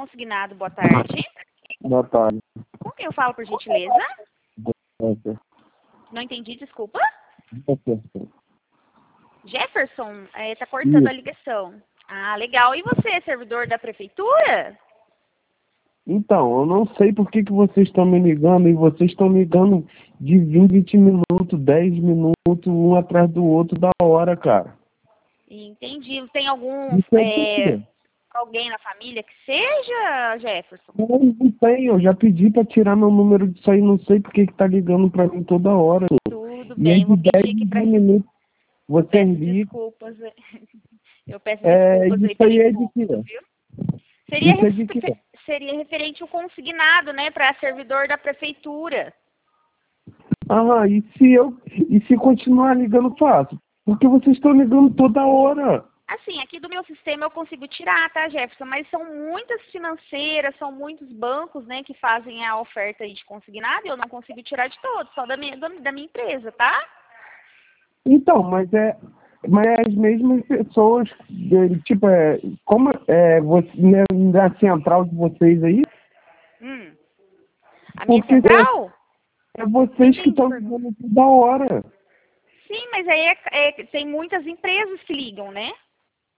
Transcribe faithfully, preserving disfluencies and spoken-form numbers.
consignado, boa tarde. Boa tarde. Com quem eu falo, por gentileza? Jefferson. Não entendi, desculpa. Jefferson. Jefferson, é, tá cortando Isso. a ligação. Ah, legal. E você, é servidor da prefeitura? Então, eu não sei por que, que vocês estão me ligando, e vocês estão ligando de vinte minutos, dez minutos, um atrás do outro da hora, cara. Entendi. Tem algum Isso é por é, quê? alguém na família que seja, Jefferson? Não, não tem, eu já pedi pra tirar meu número disso aí, não sei por que, que tá ligando pra mim toda hora. Tudo E é bem, de vou dez pedir aqui em para. dez minutos, Eu você peço liga. desculpas. Eu peço É, desculpas aí isso pelo aí é de quê? incômodo, viu? Seria, Isso é de quê? res- seria referente ao consignado, né, para servidor da prefeitura. Ah, e se eu e se continuar ligando, faço? Porque vocês estão ligando toda hora. Assim, aqui do meu sistema eu consigo tirar, tá, Jefferson? Mas são muitas financeiras, são muitos bancos, né, que fazem a oferta aí de consignado e eu não consigo tirar de todos, só da minha, da minha empresa, tá? Então, mas é, mas é as mesmas pessoas, é, tipo, é, como é você, né, na central de vocês aí, Hum. A minha porque central? é, é Não vocês que entendi a estão pergunta. ligando toda hora. Sim, mas aí é- é- tem muitas empresas que ligam, né?